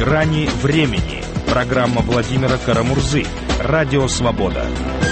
Грани времени. Программа Владимира Карамурзы. Радио «Свобода».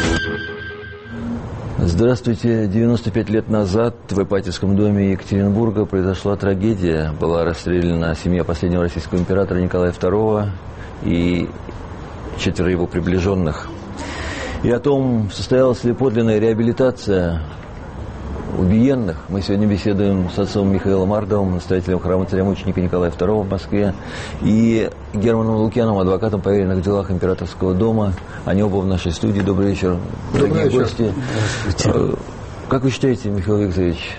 Здравствуйте. 95 лет назад в Ипатьевском доме Екатеринбурга произошла трагедия. Была расстреляна семья последнего российского императора Николая II и 4 его приближенных. И о том, состоялась ли подлинная реабилитация убиенных, мы сегодня беседуем с отцом Михаилом Ардовым, настоятелем храма царя-мученика Николая II в Москве, и Германом Лукьяновым, адвокатом по веренных делах императорского дома. Они оба в нашей студии. Добрый вечер, дорогие гости. Как вы считаете, Михаил Викторович,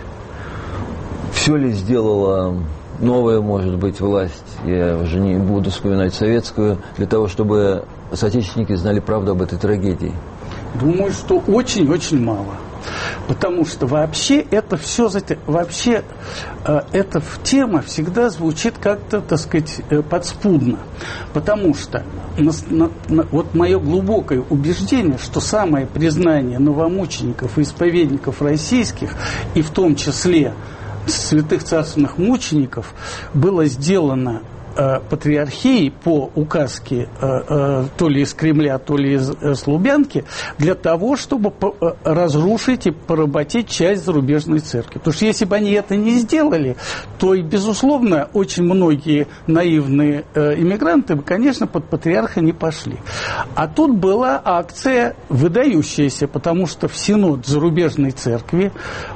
все ли сделала новая, может быть, власть, я уже не буду вспоминать советскую, для того, чтобы соотечественники знали правду об этой трагедии? Думаю, что очень-очень мало. Потому что вообще это все, вообще эта тема всегда звучит как-то, так сказать, подспудно. Потому что вот мое глубокое убеждение, что самое признание новомучеников и исповедников российских, и в том числе святых царственных мучеников, было сделано патриархией по указке то ли из Кремля, то ли из Лубянки, для того, чтобы разрушить и поработить часть зарубежной церкви. Потому что если бы они это не сделали, то и, безусловно, очень многие наивные иммигранты, конечно, под патриарха не пошли. А тут была акция выдающаяся, потому что в Синод зарубежной церкви,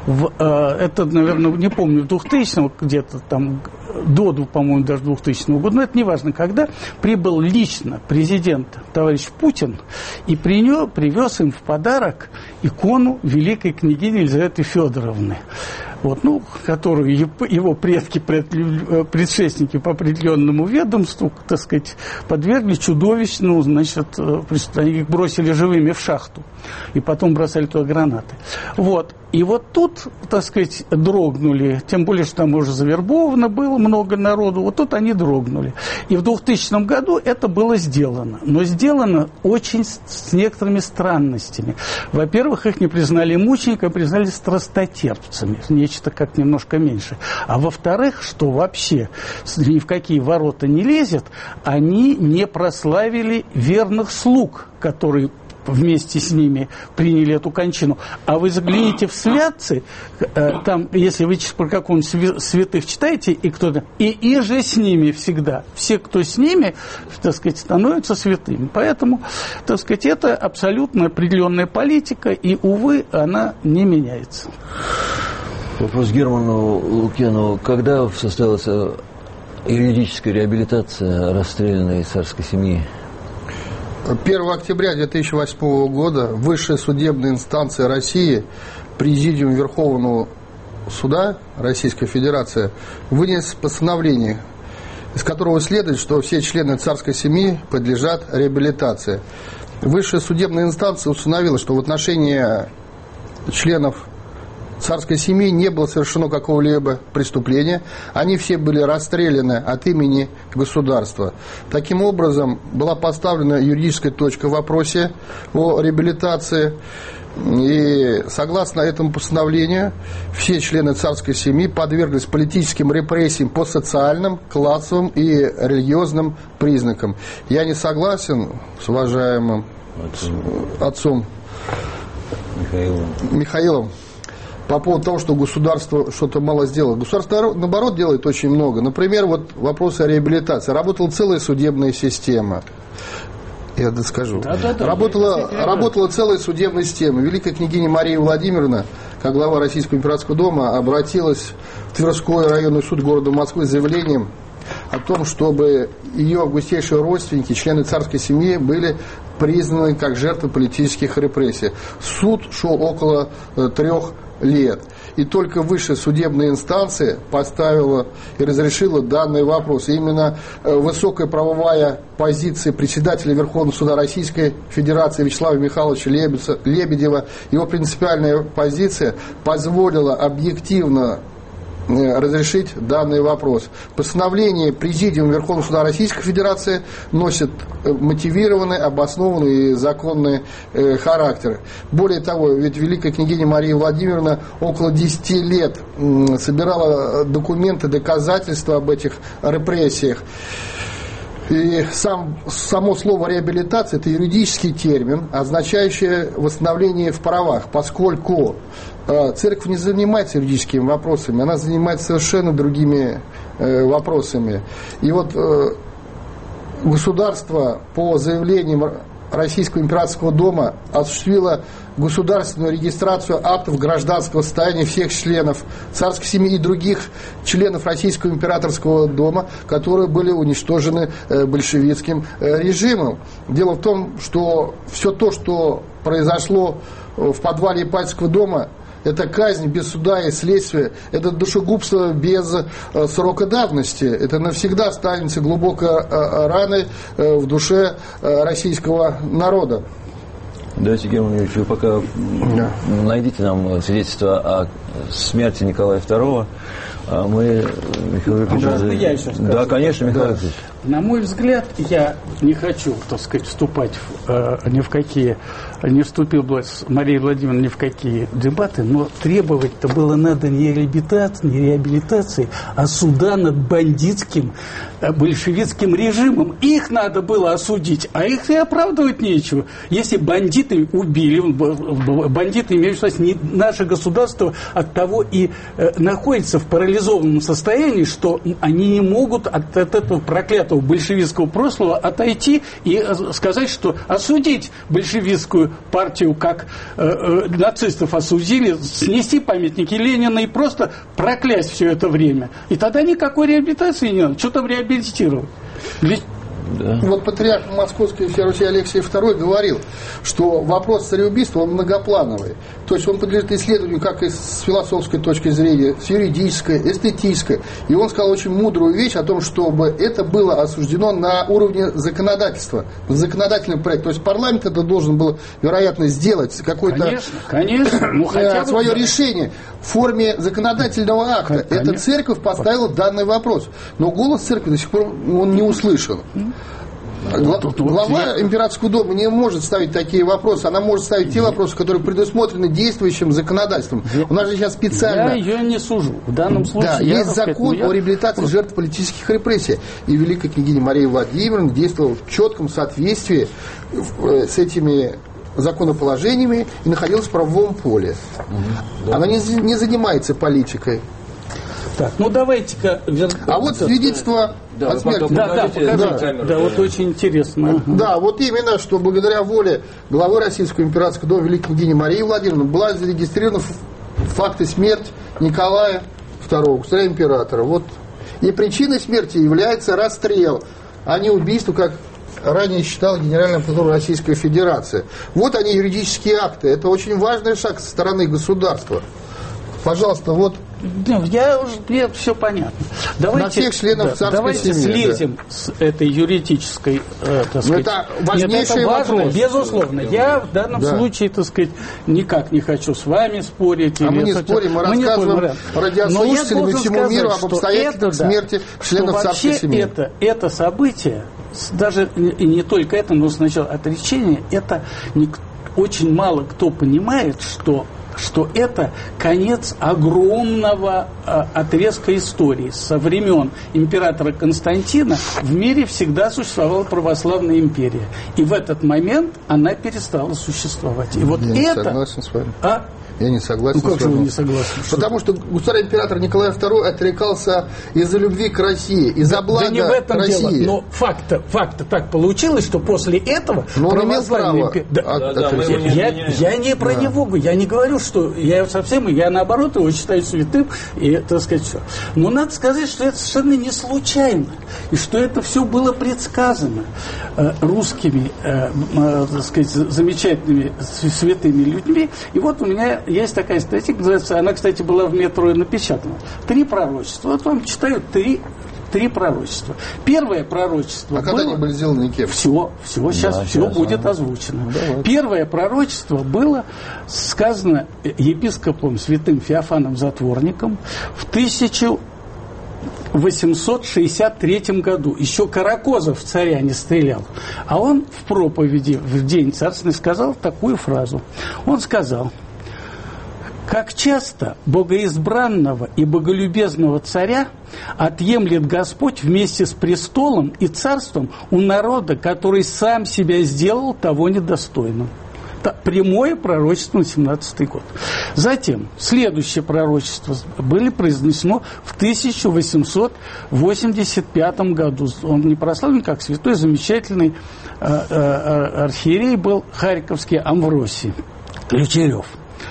это, наверное, не помню, 2000-го, где-то там, по-моему, даже 2000 года, но это не важно, когда прибыл лично президент товарищ Путин и привез им в подарок икону великой княгини Елизаветы Федоровны, которую его предшественники по определенному ведомству, так сказать, подвергли чудовищному, они их бросили живыми в шахту и потом бросали туда гранаты. И вот тут, так сказать, дрогнули, тем более, что там уже завербовано было много народу, вот тут они дрогнули. И в 2000 году это было сделано, но сделано очень с некоторыми странностями. Во-первых, их не признали мучениками, признали страстотерпцами, нечто как немножко меньше. А во-вторых, что вообще ни в какие ворота не лезет, они не прославили верных слуг, которые вместе с ними приняли эту кончину. А вы загляните в святцы, там, если вы про какого-нибудь святых читаете, и кто-то, и же с ними всегда. Все, кто с ними, так сказать, становятся святыми. Поэтому, так сказать, это абсолютно определенная политика, и, увы, она не меняется. Вопрос Герману Лукьянову. Когда состоялась юридическая реабилитация расстрелянной царской семьи? 1 октября 2008 года высшая судебная инстанция России, Президиум Верховного Суда Российской Федерации, вынес постановление, из которого следует, что все члены царской семьи подлежат реабилитации. Высшая судебная инстанция установила, что в отношении членов царской семьи не было совершено какого-либо преступления. Они все были расстреляны от имени государства. Таким образом, была поставлена юридическая точка в вопросе о реабилитации. И согласно этому постановлению, все члены царской семьи подверглись политическим репрессиям по социальным, классовым и религиозным признакам. Я не согласен с уважаемым отцом Михаилом по поводу того, что государство что-то мало сделало. Государство, наоборот, делает очень много. Например, вопросы о реабилитации. Работала целая судебная система. Я доскажу. Работала целая судебная система. Великая княгиня Мария Владимировна, как глава Российского императорского дома, обратилась в Тверской районный суд города Москвы с заявлением о том, чтобы ее августейшие родственники, члены царской семьи, были признаны как жертвы политических репрессий. Суд шел около 3 лет. И только высшая судебная инстанция поставила и разрешила данный вопрос. И именно высокая правовая позиция председателя Верховного суда Российской Федерации Вячеслава Михайловича Лебедева, его принципиальная позиция позволила объективно разрешить данный вопрос. Постановление Президиума Верховного суда Российской Федерации носит мотивированный, обоснованный и законный характер. Более того, ведь великая княгиня Мария Владимировна около 10 лет собирала документы, доказательства об этих репрессиях. И само слово реабилитация – это юридический термин, означающий восстановление в правах, поскольку церковь не занимается юридическими вопросами, она занимается совершенно другими вопросами. И вот государство по заявлениям Российского императорского дома осуществило государственную регистрацию актов гражданского состояния всех членов царской семьи и других членов Российского императорского дома, которые были уничтожены большевистским режимом. Дело в том, что все то, что произошло в подвале Ипатьевского дома, это казнь без суда и следствия, это душегубство без срока давности. Это навсегда останется глубокой раной в душе российского народа. Давайте, Герман Юрьевич, вы пока найдите нам свидетельство о смерти Николая II. А мы, Михаил Юрьевич... Да, конечно, Михаил Юрьевич. На мой взгляд, я не хочу, так сказать, вступать ни в какие, не вступил бы с Марией Владимировной ни в какие дебаты, но требовать-то было надо не реабилитации, а суда над бандитским большевистским режимом. Их надо было осудить, а их и оправдывать нечего. Если бандиты убили, бандиты, имеют в виду, не наше государство от того и находится в парализованном состоянии, что они не могут от этого проклятого большевистского прошлого отойти и сказать, что осудить большевистскую партию, как нацистов осудили, снести памятники Ленина и просто проклясть все это время. И тогда никакой реабилитации не надо. Что там реабилитировать? Да. Вот патриарх Московской всей Руси Алексий II говорил, что вопрос цареубийства, он многоплановый. То есть он подлежит исследованию как и с философской точки зрения, с юридической, эстетической. И он сказал очень мудрую вещь о том, чтобы это было осуждено на уровне законодательства, законодательный проект. То есть парламент это должен был, вероятно, сделать какое-то свое решение в форме законодательного акта. Эта церковь поставила данный вопрос. Но голос церкви до сих пор он не услышан. Глава императорского дома не может ставить такие вопросы. Она может ставить те вопросы, которые предусмотрены действующим законодательством. У нас же сейчас специально... Я ее не сужу. В данном случае... Да, есть закон о реабилитации жертв политических репрессий. И великая княгиня Мария Владимировна действовала в четком соответствии с этими законоположениями и находилась в правовом поле. Она не занимается политикой. Так, ну давайте-ка... А вот свидетельство о смерти. Да, вот очень интересно. Да, вот именно, что благодаря воле главы Российского императорского дома великой княгини Марии Владимировны была зарегистрирована факты смерти Николая II, государя-императора. Вот. И причиной смерти является расстрел, а не убийство, как ранее считал Генеральный прокурор Российской Федерации. Вот они, юридические акты. Это очень важный шаг со стороны государства. Пожалуйста, вот. Мне все понятно. На всех членов царской семьи. Давайте слезем с этой юридической, так сказать. Это важнейший это важно, вопрос. Безусловно. Я в данном случае, так сказать, никак не хочу с вами спорить. Мы не спорим, мы рассказываем радиослушателям и всему миру об обстоятельствах смерти членов царской семьи. Это событие, даже и не только это, но сначала отречение, это очень мало кто понимает, что это конец огромного отрезка истории. Со времен императора Константина в мире всегда существовала православная империя. И в этот момент она перестала существовать. И вот я не согласен с вами. Я не согласен. Ну как же вы не согласны? Потому что государь-император Николай II отрекался из-за любви к России, из-за блага России. Да не в этом дело. Но факт так получилось, что после этого православная империя... Я не про него, я не говорю, что я совсем, я наоборот его считаю святым, и, так сказать, все. Но надо сказать, что это совершенно не случайно, и что это все было предсказано русскими, так сказать, замечательными святыми людьми. И вот у меня есть такая статья, она, кстати, была в «Метро» напечатана. 3 пророчества. Вот вам читаю 3 пророчества. Первое пророчество когда они были сделаны кем? Все, сейчас все будет озвучено. Первое пророчество было сказано епископом святым Феофаном Затворником в 1863 году. Еще Каракозов царя не стрелял. А он в проповеди в день царственный сказал такую фразу. Он сказал: Как часто богоизбранного и боголюбезного царя отъемлет Господь вместе с престолом и царством у народа, который сам себя сделал того недостойным. Прямое пророчество на 17-й год. Затем, следующее пророчество было произнесено в 1885 году. Он не прославлен как святой, замечательный архиерей был харьковский Амвросий Ключерев.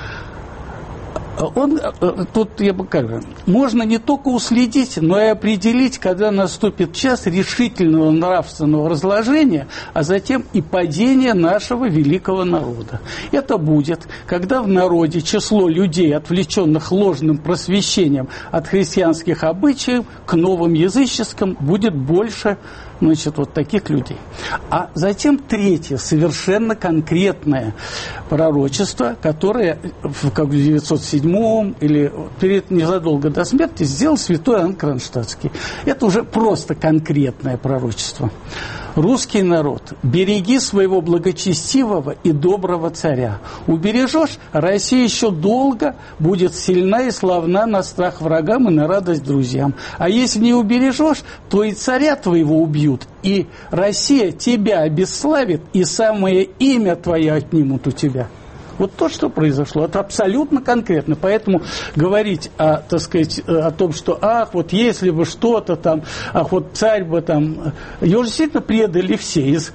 Можно не только уследить, но и определить, когда наступит час решительного нравственного разложения, а затем и падения нашего великого народа. Это будет, когда в народе число людей, отвлеченных ложным просвещением от христианских обычаев к новым языческим, будет больше, вот таких людей. А затем третье, совершенно конкретное пророчество, которое в 1907 или незадолго до смерти сделал святой Иоанн Кронштадтский. Это уже просто конкретное пророчество. Русский народ, береги своего благочестивого и доброго царя. Убережешь, Россия еще долго будет сильна и славна на страх врагам и на радость друзьям. А если не убережешь, то и царя твоего убьют, и Россия тебя обесславит, и самое имя твое отнимут у тебя. Вот то, что произошло, это абсолютно конкретно. Поэтому говорить о том, что если бы что-то там, царь бы там... Его действительно предали все из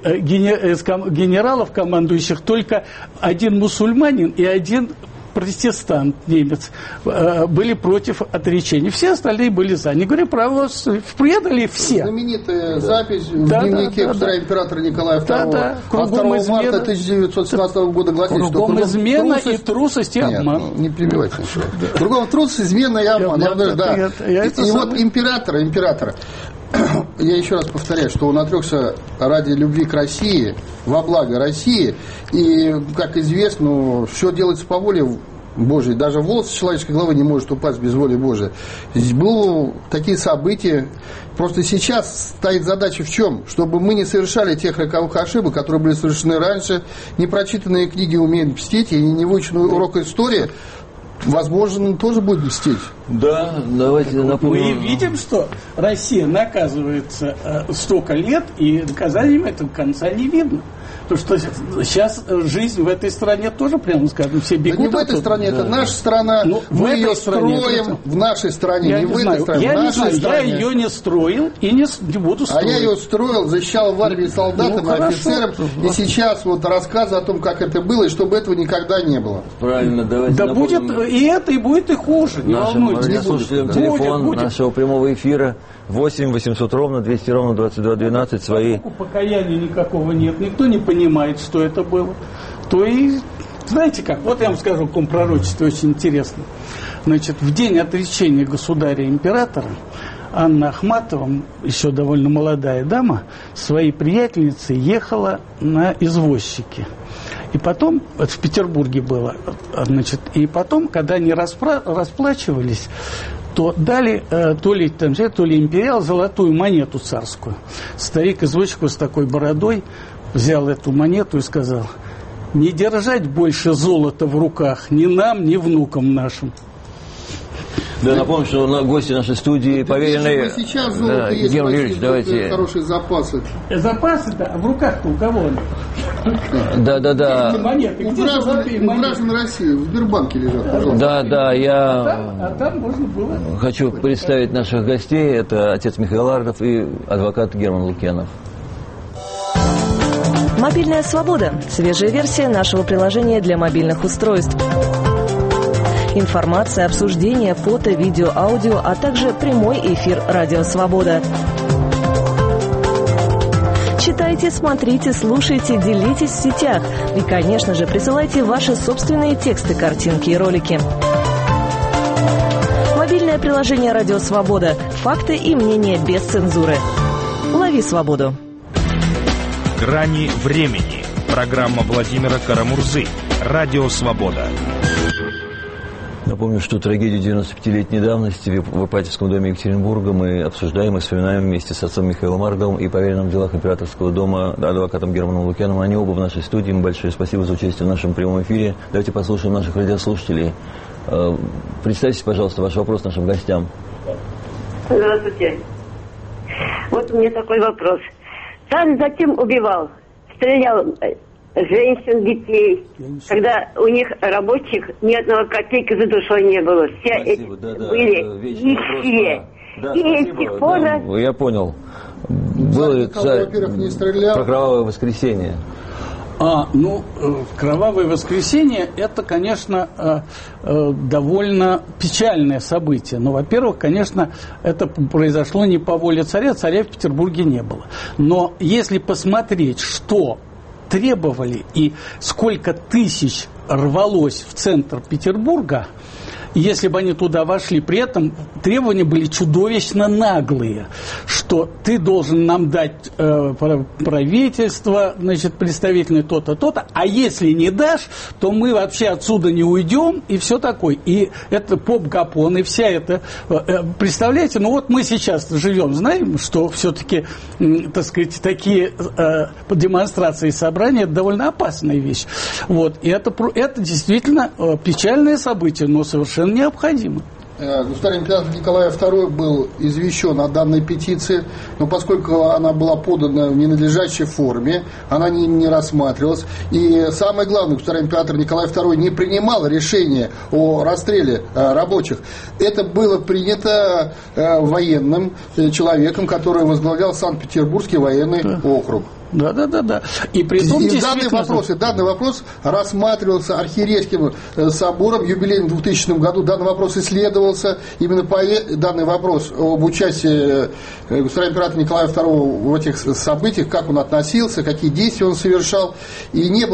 генералов, командующих, только один мусульманин и один протестант, немец, были против отречения. Все остальные были за. Не говоря право, предали все. Знаменитая запись в дневнике царя императора Николая II от 2 марта 1917 года гласит, что кругом измена и трусость и обман. Нет, не перебивайте ничего. Кругом трусость, измена и обман. И вот императора, я еще раз повторяю, что он отрекся ради любви к России, во благо России, и, как известно, все делается по воле Божьей. Даже волос человеческой головы не может упасть без воли Божией. Здесь были такие события. Просто сейчас стоит задача в чем? Чтобы мы не совершали тех роковых ошибок, которые были совершены раньше. Непрочитанные книги умеют мстить, и не выученный урок истории, возможно, тоже будет мстить. Да, давайте напомним. Мы видим, что Россия наказывается столько лет, и наказанием этого конца не видно. Потому что сейчас жизнь в этой стране тоже, прямо скажем, все бегут. Да не в этой стране, это наша страна. Мы ее строим в нашей стране, не в этой стране. Я не знаю, я ее не строил и не буду строить. А я ее строил, защищал в армии солдатам и офицерам. И сейчас рассказы о том, как это было, и чтобы этого никогда не было. Правильно, давайте напомним. Будет и это, и будет и хуже. Не волнуйтесь. Радиослушателям телефон нашего прямого эфира 8 800 ровно 200 ровно 22 12 свои. Покаяния никакого нет, никто не понимает, что это было. То и, знаете как, вот я вам скажу, в каком пророчестве очень интересно. Значит, в день отречения государя-императора Анна Ахматова, еще довольно молодая дама, своей приятельницей ехала на извозчике. И потом, это в Петербурге было, значит, и потом, когда они расплачивались, то дали то ли империал золотую монету царскую. Старик-извозчик с такой бородой взял эту монету и сказал: не держать больше золота в руках ни нам, ни внукам нашим. Да, напомню, что гости нашей студии поверенные. Сейчас золото есть, Герман Юрьевич, давайте. Хорошие запасы. Запасы-то, а в руках-то у кого они? Да. У граждан России в Сбербанке лежат, пожалуйста. Да, я а там можно было. Хочу представить наших гостей. Это отец Михаил Ардов и адвокат Герман Лукьянов. Мобильная свобода. Свежая версия нашего приложения для мобильных устройств. Информация, обсуждение, фото, видео, аудио, а также прямой эфир «Радио Свобода». Читайте, смотрите, слушайте, делитесь в сетях. И, конечно же, присылайте ваши собственные тексты, картинки и ролики. Мобильное приложение «Радио Свобода». Факты и мнения без цензуры. Лови свободу. «Грани времени». Программа Владимира Карамурзы. «Радио Свобода». Напомню, что трагедию 95-летней давности в Ипатьевском доме Екатеринбурга мы обсуждаем и вспоминаем вместе с отцом Михаилом Марговым и поверенным в делах императорского дома адвокатом Германом Лукьяном. Они оба в нашей студии. Им большое спасибо за участие в нашем прямом эфире. Давайте послушаем наших радиослушателей. Представьте, пожалуйста, ваш вопрос нашим гостям. Здравствуйте. Вот у меня такой вопрос. Царь зачем убивал? Стрелял женщин, детей, когда у них рабочих ни одного копейки за душой не было. Все Спасибо, были нищие. И с тех пор... Я понял. Было во-первых, не стрелял. Про кровавое воскресенье. Кровавое воскресенье – это, конечно, довольно печальное событие. Но, во-первых, конечно, это произошло не по воле царя. Царя в Петербурге не было. Но если посмотреть, что требовали и сколько тысяч рвалось в центр Петербурга, если бы они туда вошли, при этом требования были чудовищно наглые, что ты должен нам дать правительство, значит, представительное то-то, то-то, а если не дашь, то мы вообще отсюда не уйдем, и все такое. И это поп-гапон, и вся это... Представляете, мы сейчас живем, знаем, что все-таки, так сказать, такие демонстрации и собрания – это довольно опасная вещь. И это действительно печальное событие, но совершенно необходимо. Государь император Николай II был извещен о данной петиции, но поскольку она была подана в ненадлежащей форме, она не рассматривалась. И самое главное, государь император Николай II не принимал решение о расстреле рабочих. Это было принято военным человеком, который возглавлял Санкт-Петербургский военный округ. Да. И данный вопрос рассматривался архиерейским собором в юбилейном 2000 году. Данный вопрос исследовался. Именно данный вопрос об участии государя императора Николая II в этих событиях, как он относился, какие действия он совершал. И не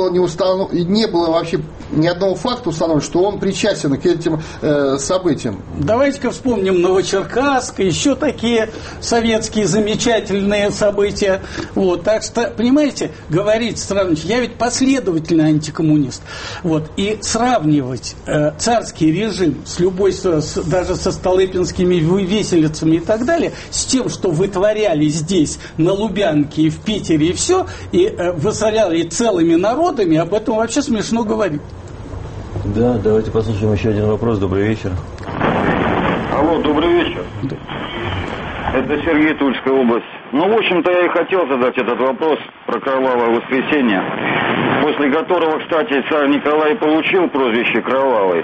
было вообще ни одного факта установлено, что он причастен к этим событиям. Давайте-ка вспомним Новочеркасск, еще такие советские замечательные события. Так что, понимаете, сравнивать, я ведь последовательный антикоммунист. И сравнивать царский режим с любой, даже со столыпинскими виселицами и так далее, с тем, что вытворяли здесь, на Лубянке и в Питере, и все, и высоряли целыми народами, об этом вообще смешно говорить. Да, давайте послушаем еще один вопрос. Добрый вечер. Алло, добрый вечер. Да. Это Сергей, Тульская область. В общем-то, я и хотел задать этот вопрос про кровавое воскресенье, после которого, кстати, царь Николай получил прозвище Кровавый.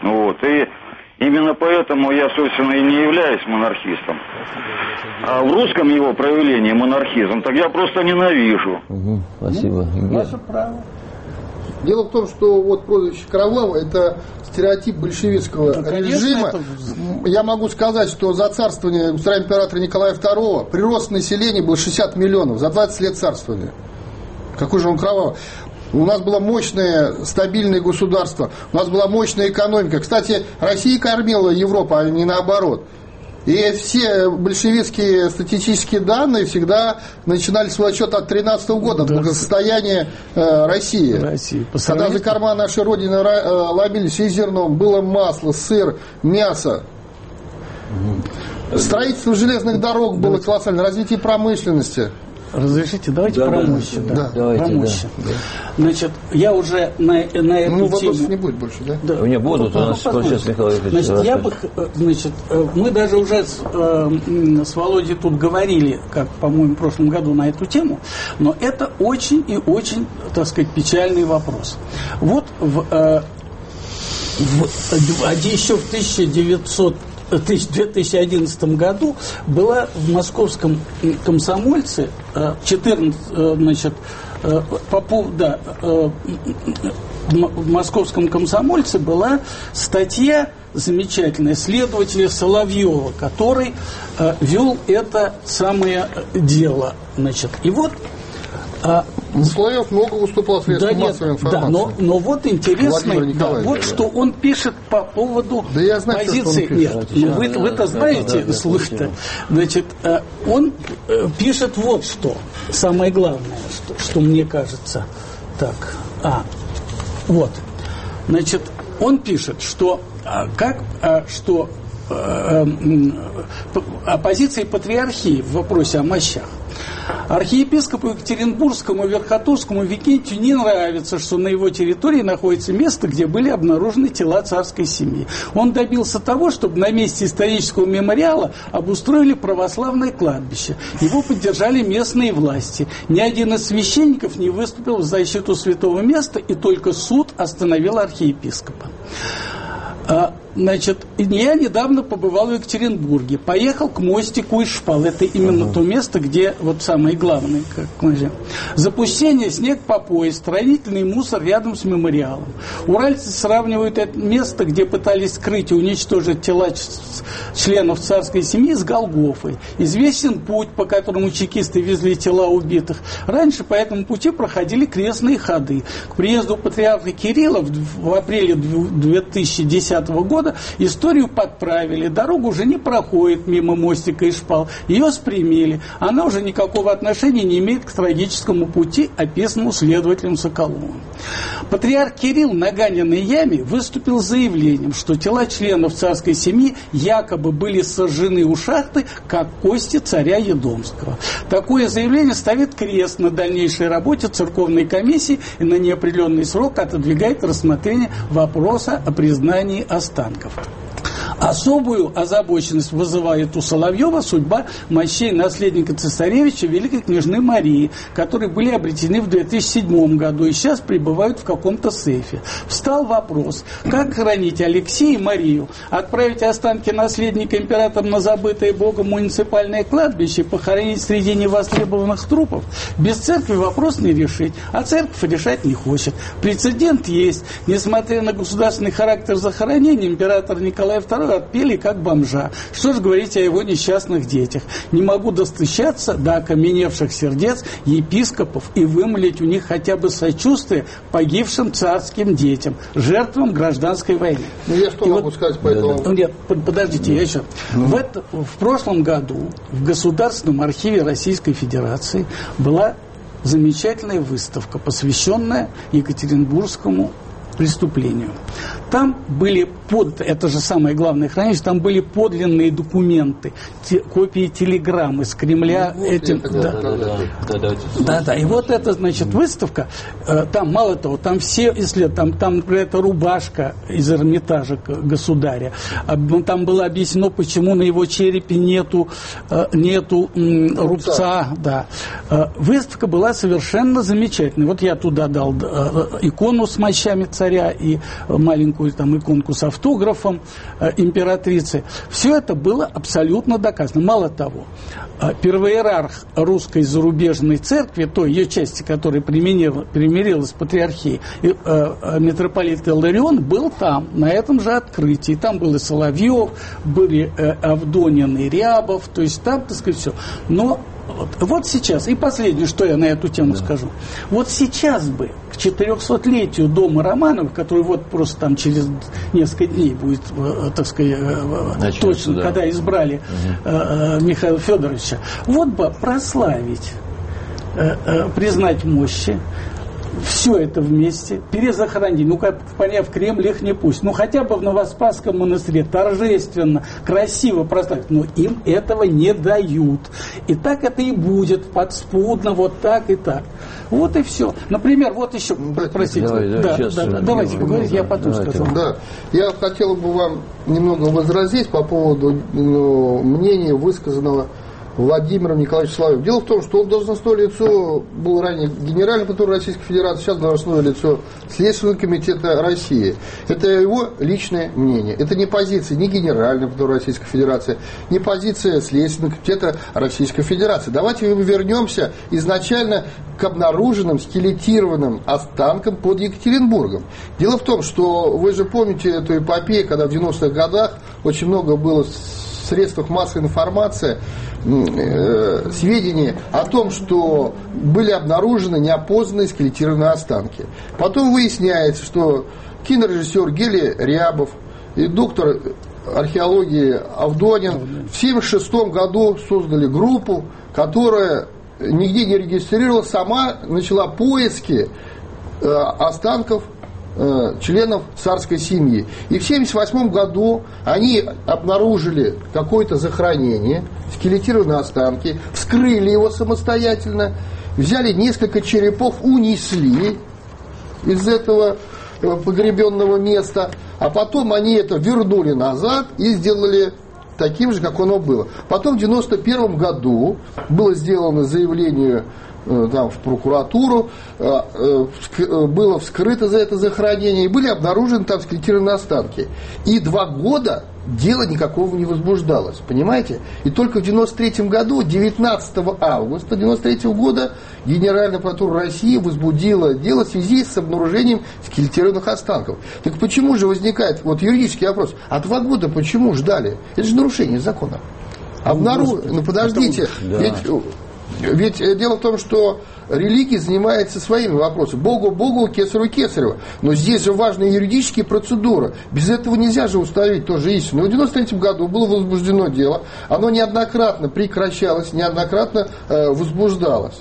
И именно поэтому я, собственно, и не являюсь монархистом. А в русском его проявлении монархизм, так я просто ненавижу. Спасибо. Ваше право. Дело в том, что прозвище Кровавый – это стереотип большевистского режима. Я могу сказать, что за царствование государя императора Николая II прирост населения был 60 миллионов за 20 лет царствования. Какой же он кровавый? У нас было мощное, стабильное государство, у нас была мощная экономика. Кстати, Россия кормила Европу, а не наоборот. И все большевистские статистические данные всегда начинали свой отчет от 2013 года, от благосостояния России. Когда за корма нашей Родины ломились и зерном, было масло, сыр, мясо. Строительство железных дорог было колоссальное, развитие промышленности. Разрешите, давайте про мощи. Давайте. Значит, я уже на эту тему... не будет больше, да? Да. У меня будут, у нас сейчас Михаил Ильич. Мы даже уже с Володей тут говорили, как, по-моему, в прошлом году на эту тему, но это очень и очень, так сказать, печальный вопрос. Еще в 2011 году была в московском комсомольце в московском комсомольце была статья замечательная следователя Соловьева, который вел это самое дело. И Соловьев много выступал в средствах массовой информации. Да, но интересно, что он пишет по поводу позиции. Вы-то знаете, слушайте. Он пишет что. Самое главное, что мне кажется. Он пишет, что что оппозиции патриархии в вопросе о мощах. Архиепископу Екатеринбургскому и Верхотурскому Викентию не нравится, что на его территории находится место, где были обнаружены тела царской семьи. Он добился того, чтобы на месте исторического мемориала обустроили православное кладбище. Его поддержали местные власти. Ни один из священников не выступил в защиту святого места, и только суд остановил архиепископа. Значит, я недавно побывал в Екатеринбурге, поехал к мостику из Шпал. Это именно то место, где вот самое главное, как мы же. Запустение, снег по пояс, строительный мусор рядом с мемориалом. Уральцы сравнивают это место, где пытались скрыть и уничтожить тела членов царской семьи, с Голгофой. Известен путь, по которому чекисты везли тела убитых. Раньше по этому пути проходили крестные ходы. К приезду патриарха Кирилла в апреле 2010 года историю подправили. Дорога уже не проходит мимо мостика и Шпал. Ее спрямили. Она уже никакого отношения не имеет к трагическому пути, описанному следователем Соколовым. Патриарх Кирилл на Ганиной яме выступил с заявлением, что тела членов царской семьи якобы были сожжены у шахты, как кости царя Едомского. Такое заявление ставит крест на дальнейшей работе церковной комиссии и на неопределенный срок отодвигает рассмотрение вопроса о признании останков. Особую озабоченность вызывает у Соловьева судьба мощей наследника цесаревича великой княжны Марии, которые были обретены в 2007 году и сейчас пребывают в каком-то сейфе. Встал вопрос, как хранить Алексея и Марию, отправить останки наследника императора на забытое Богом муниципальное кладбище и похоронить среди невостребованных трупов. Без церкви вопрос не решить, а церковь решать не хочет. Прецедент есть. Несмотря на государственный характер захоронения, император Николай II отпели как бомжа. Что же говорить о его несчастных детях? Не могу достучаться до окаменевших сердец епископов и вымолить у них хотя бы сочувствие погибшим царским детям, жертвам гражданской войны. Ну, я что могу сказать по этому? Нет, подождите, я еще. В прошлом году в Государственном архиве Российской Федерации была замечательная выставка, посвященная Екатеринбургскому преступлению. Там были, это же самое главное хранилище, там были подлинные документы, копии телеграммы с Кремля. Да. И вот эта, значит, выставка, там, мало того, там все исследования, там, например, это рубашка из Эрмитажа государя. Там было объяснено, почему на его черепе нету рубца. Да. Выставка была совершенно замечательной. Вот я туда дал икону с мощами царя и маленькую там иконку с автографом императрицы. Все это было абсолютно доказано. Мало того, первоиерарх русской зарубежной церкви, той ее части, которая примирилась с патриархией, митрополит Илларион был там, на этом же открытии. Там был и Соловьев, были Авдонин и Рябов, то есть там, так сказать, все. Но вот сейчас, и последнее, что я на эту тему скажу. Вот сейчас бы к 400-летию дома Романовых, который вот просто там через несколько дней будет, так сказать, точно, когда избрали Михаила Федоровича, вот бы прославить, признать мощи, все это вместе, перезахоронить. Ну, как поняв, в Кремль их не пусть. Ну, хотя бы в Новоспасском монастыре торжественно, красиво прославить. Но им этого не дают. И так это и будет, подспудно, вот так и так. Вот и все. Например, вот еще, простите. Давайте поговорите, я потом скажу. Да, я хотел бы вам немного возразить по поводу мнения, высказанного Владимиром Николаевичем Соловьевым. Дело в том, что он должностное лицо был ранее генеральным прокурором Российской Федерации, сейчас должностное лицо Следственного комитета России. Это его личное мнение. Это не позиция ни генерального прокурора Российской Федерации, ни позиция Следственного комитета Российской Федерации. Давайте мы вернемся изначально к обнаруженным скелетированным останкам под Екатеринбургом. Дело в том, что вы же помните эту эпопею, когда в 90-х годах очень много было в средствах массовой информации сведения о том, что были обнаружены неопознанные скелетированные останки. Потом выясняется, что кинорежиссер Гелий Рябов и доктор археологии Авдонин в 1976 году создали группу, которая нигде не регистрировала, сама начала поиски останков членов царской семьи. И в 1978 году они обнаружили какое-то захоронение, скелетированные останки, вскрыли его самостоятельно, взяли несколько черепов, унесли из этого погребенного места, а потом они это вернули назад и сделали таким же, как оно было. Потом в 1991 году было сделано заявление там, в прокуратуру, было вскрыто за это захоронение, и были обнаружены там скелетированные останки. И 2 года дело никакого не возбуждалось, понимаете? И только в 1993 году, 19 августа 1993 года, Генеральная прокуратура России возбудила дело в связи с обнаружением скелетированных останков. Так почему же возникает вот юридический вопрос? А 2 года почему ждали? Это же нарушение закона. Ну подождите, ведь дело в том, что религия занимается своими вопросами. Богу Богу, кесарю кесарева. Но здесь же важная юридическая процедура. Без этого нельзя же установить тоже истину. В 1993 году было возбуждено дело. Оно неоднократно прекращалось, неоднократно возбуждалось.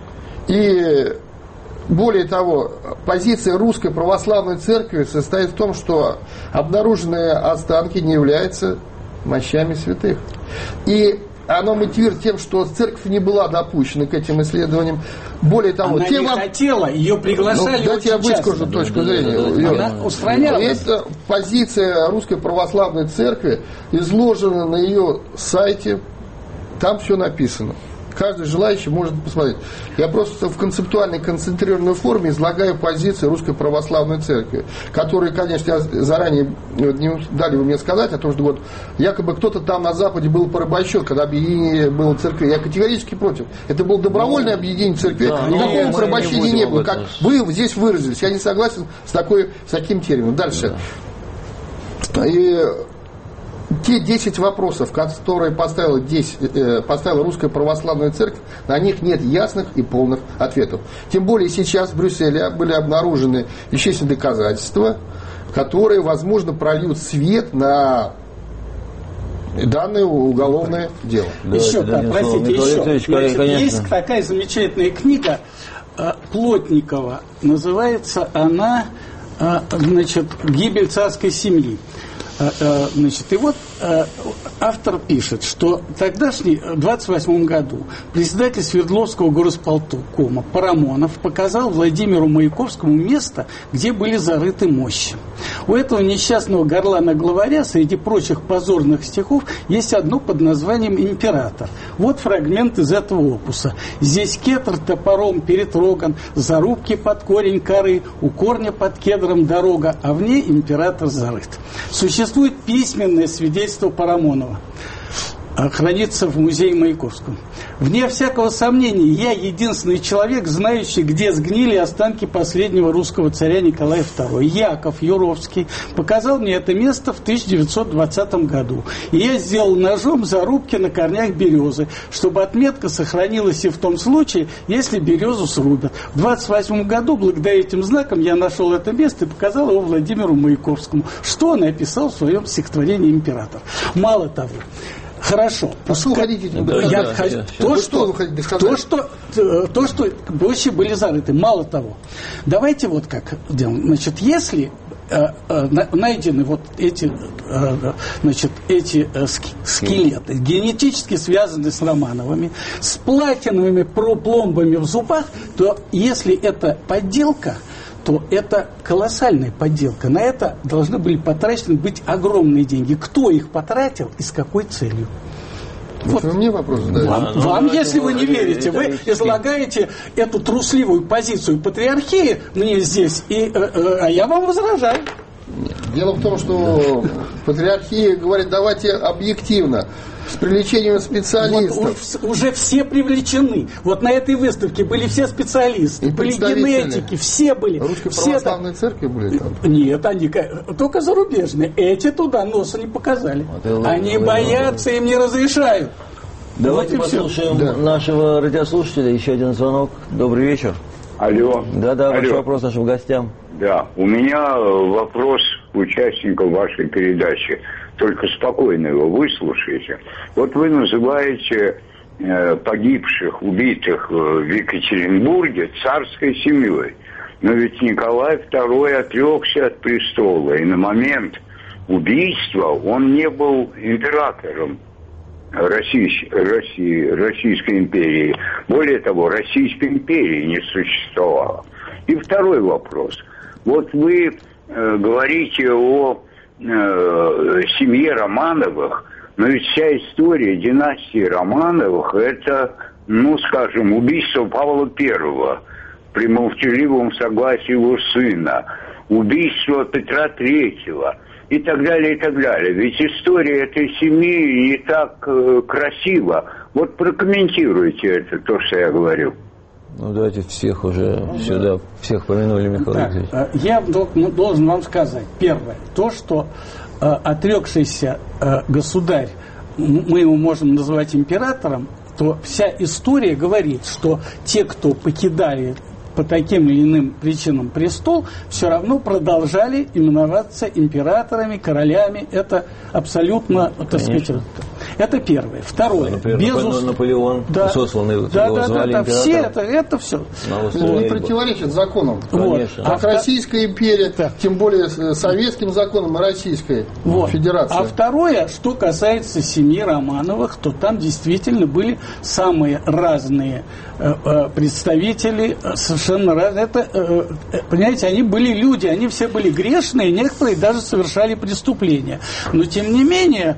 И более того, позиция Русской Православной Церкви состоит в том, что обнаруженные останки не являются мощами святых. И оно мотивирует тем, что церковь не была допущена к этим исследованиям. Более того, она не хотела, ее приглашали. Дайте я выскажу точку зрения. Она устранялась. Эта позиция Русской Православной Церкви изложена на ее сайте. Там все написано. Каждый желающий может посмотреть. Я просто в концептуальной, концентрированной форме излагаю позицию Русской Православной Церкви, которые, конечно, я заранее не дали вы мне сказать, о том, что вот якобы кто-то там на Западе был порабощен, когда объединение было церкви. Я категорически против. Это было добровольное объединение церкви. Да, никакого порабощения не было. Как вы здесь выразились. Я не согласен с таким термином. Дальше. Да. И те 10 вопросов, которые поставила Русская Православная Церковь, на них нет ясных и полных ответов. Тем более сейчас в Брюсселе были обнаружены вещественные доказательства, которые, возможно, прольют свет на данное уголовное дело. Еще, простите, есть такая замечательная книга Плотникова, называется она, «Гибель царской семьи». И вот автор пишет, что в 28 году председатель Свердловского горосполкома Парамонов показал Владимиру Маяковскому место, где были зарыты мощи. У этого несчастного горлана-главаря среди прочих позорных стихов есть одно под названием «Император». Вот фрагмент из этого опуса. «Здесь кетр топором перетроган, зарубки под корень коры, у корня под кедром дорога, а в ней император зарыт». Существует письменное свидетельство Парамонова, хранится в музее Маяковского. Вне всякого сомнения, я единственный человек, знающий, где сгнили останки последнего русского царя Николая II. Яков Юровский показал мне это место в 1920 году. И я сделал ножом зарубки на корнях березы, чтобы отметка сохранилась и в том случае, если березу срубят. В 1928 году, благодаря этим знакам, я нашел это место и показал его Владимиру Маяковскому, что он написал в своем стихотворении «Император». Мало того, хорошо. А что вы хотите? То, что мощи были зарыты. Мало того. Давайте вот как делаем. Значит, если найдены вот эти скелеты, генетически связаны с Романовыми, с платиновыми пломбами в зубах, то если это подделка, то это колоссальная подделка. На это должны были потрачены быть огромные деньги. Кто их потратил и с какой целью? Вот вы мне вопрос задаете. Вам, если вы не верите, вы излагаете эту трусливую позицию патриархии мне здесь, а я вам возражаю. Нет. Дело в том, что патриархия говорит, давайте объективно, с привлечением специалистов. Вот уже все привлечены. Вот на этой выставке были все специалисты, были генетики, все были. Русской православной церкви были там? Нет, они только зарубежные. Эти туда носа не показали. Они боятся, им не разрешают. Давайте послушаем нашего радиослушателя. Еще один звонок. Добрый вечер. Алло. Да, большой вопрос нашим гостям. Да, у меня вопрос к участникам вашей передачи. Только спокойно его выслушайте. Вот вы называете погибших, убитых в Екатеринбурге царской семьей. Но ведь Николай II отрекся от престола, и на момент убийства он не был императором Российской империи. Более того, Российской империи не существовало. И второй вопрос. Вот вы говорите о семье Романовых, но ведь вся история династии Романовых – это, ну, скажем, убийство Павла I при молчаливом согласии его сына, убийство Петра III и так далее, и так далее. Ведь история этой семьи не так красива. Вот прокомментируйте это, то, что я говорю. Ну, давайте всех уже сюда, всех помянули, Михаил Викторович. Я должен вам сказать, первое, то, что отрекшийся государь, мы его можем называть императором, то вся история говорит, что те, кто покидали по таким или иным причинам престол, все равно продолжали именоваться императорами, королями. Это абсолютно, так сказать, это первое. Второе. Например, Наполеон, сосланный, его звали императором. Все это все. Это не противоречит законам. Конечно. Как Российская империя, тем более советским законам и Российской Федерации. А второе, что касается семьи Романовых, то там действительно были самые разные представители, совершенно разные. Это, понимаете, они были люди, они все были грешные, некоторые даже совершали преступления. Но тем не менее,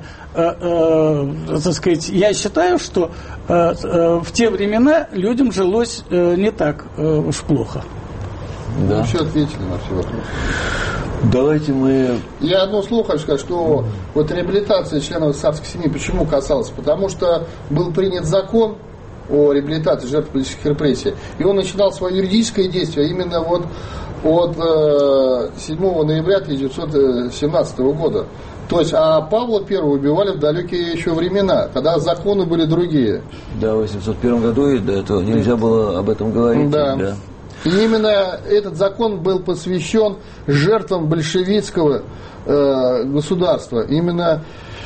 так сказать, я считаю, что в те времена людям жилось не так уж плохо. Да. Все ответили на все вопросы. Давайте мы... Я одно слово хочу сказать, что вот реабилитация членов царской семьи почему касалась? Потому что был принят закон о реабилитации жертв политических репрессий, и он начинал свое юридическое действие именно вот от 7 ноября 1917 года. То есть, а Павла I убивали в далекие еще времена, когда законы были другие. Да, в 1801 году, и до этого нельзя было об этом говорить. Да. И именно этот закон был посвящен жертвам большевистского государства. Именно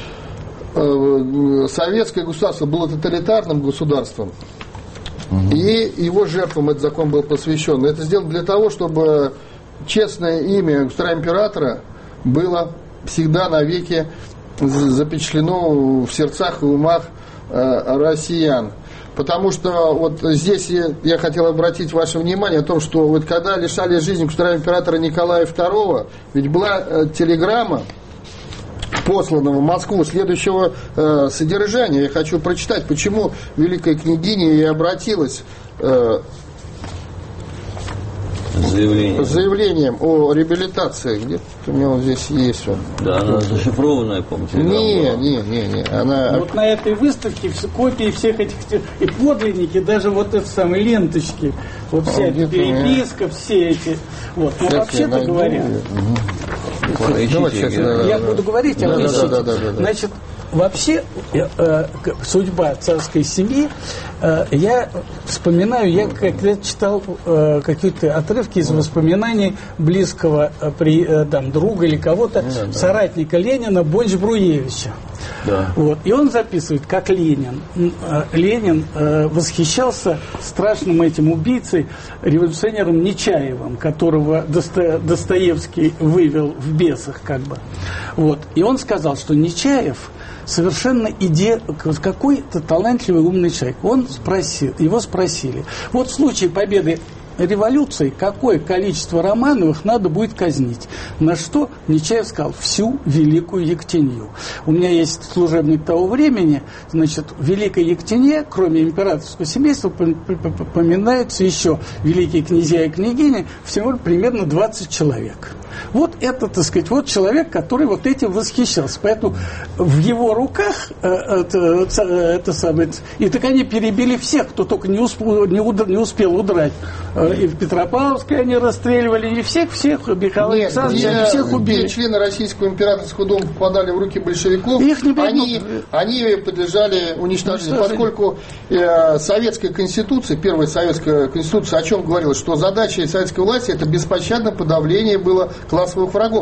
советское государство было тоталитарным государством. И его жертвам этот закон был посвящен. Это сделано для того, чтобы честное имя государя-императора было всегда навеки запечатлено в сердцах и умах россиян. Потому что вот здесь я хотел обратить ваше внимание о том, что вот когда лишали жизни государя-императора Николая II, ведь была телеграмма, посланного в Москву, следующего содержания. Я хочу прочитать, почему великая княгиня и обратилась с заявлением о реабилитации. Где-то у меня вот здесь есть он. Да, она зашифрованная, помните? Не. Она... Вот на этой выставке копии всех этих и подлинники, даже вот эти самые ленточки, вот вся эта переписка, все эти. Вот. Но вообще-то говоря... Я буду говорить, а вы ищите. Значит, вообще судьба царской семьи, я вспоминаю, я когда читал какие-то отрывки из воспоминаний близкого друга или кого-то, соратника Ленина Бонч-Бруевича. Да. Вот. И он записывает, как Ленин восхищался страшным этим убийцей, революционером Нечаевым, которого Достоевский вывел в «Бесах», как бы. Вот. И он сказал, что Нечаев совершенно какой-то талантливый, умный человек. Его спросили, вот в случае победы революции какое количество Романовых надо будет казнить. На что Нечаев сказал: всю Великую Ектенью. У меня есть служебник того времени, значит, в Великой Ектенье, кроме императорского семейства, поминаются еще великие князья и княгини, всего примерно 20 человек. Вот это, так сказать, вот человек, который вот этим восхищался. Поэтому в его руках это самое... И так они перебили всех, кто только не успел удрать. И в Петропавловске они расстреливали, и всех Михаила Александровича, они всех убили. Члены Российского императорского дома попадали в руки большевиков, они подлежали уничтожению, поскольку советская конституция, первая советская конституция о чем говорила, что задачей советской власти это беспощадное подавление было классовых врагов.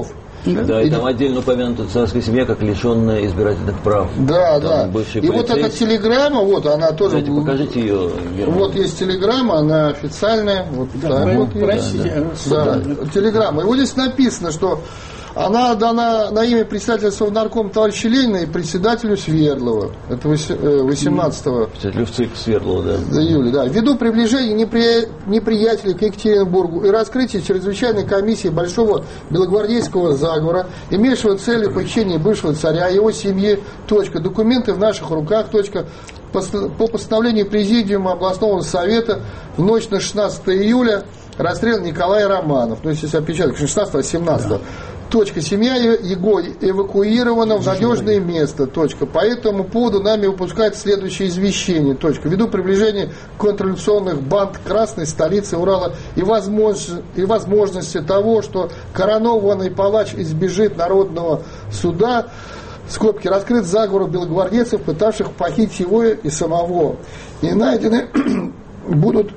Да, и там отдельно упомянута царская семья как лишенная избирательных прав. Да, там да. И вот эта телеграмма, вот она тоже... Давайте, покажите ее. Вот есть телеграмма, она официальная. Вот, да, так, вот, да. Телеграмма. И вот здесь написано, что она дана на имя председателя Совнаркома товарища Ленина и председателю Свердлова. Это 18-го. Председателю ЦИК Свердлова, да. Июля, да. Ввиду приближения неприятелей к Екатеринбургу и раскрытия чрезвычайной комиссии Большого Белогвардейского заговора, имевшего целью похищения бывшего царя, его семьи, документы в наших руках, по постановлению Президиума областного совета в ночь на 16 июля расстрелян Николай Романов. То есть, если опечатать, 16-го, 17-го. Семья его эвакуирована в надежное место. По этому поводу нами выпускается следующее извещение. Ввиду приближения контрреволюционных банд Красной столицы Урала и возможности того, что коронованный палач избежит народного суда, раскрыт заговор белогвардейцев, пытавших похитить его и самого. И найдены будут